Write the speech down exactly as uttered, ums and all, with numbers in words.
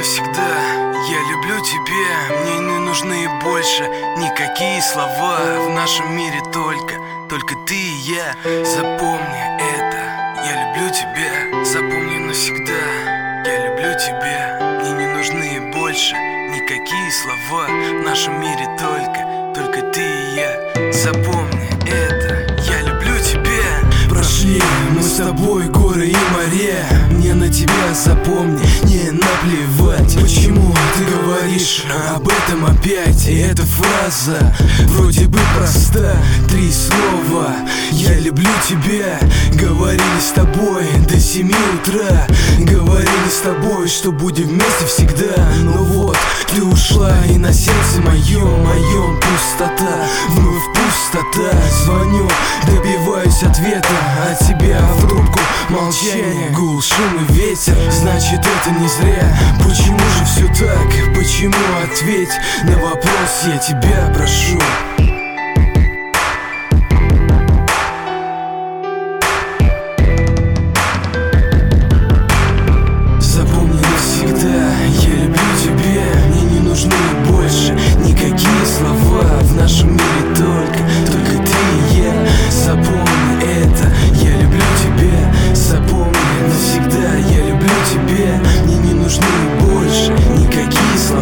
навсегда. Я люблю тебя, мне не нужны больше никакие слова. В нашем мире только, только ты и я. Запомни это, я люблю тебя. Запомни навсегда, я люблю тебя. Мне не нужны больше никакие слова. В нашем мире только, только ты и я. Запомни это, я люблю тебя. Прошли мы с тобой горы и моря. Мне на тебя, запомни, не наплевать. Почему ты говоришь об этом опять? И эта фраза вроде бы проста. Три слова: я люблю тебя. Говорили с тобой до семи утра. Говорили с тобой, что будем вместе всегда. Но вот ты ушла, и на сердце моем, моем пустота. Вновь пустота. Звоню, добиваюсь ответа от тебя в трубку. Молчание, гул, шум и ветер. Значит, это не зря. Почему же все так? Почему? Ответь на вопрос, я тебя прошу.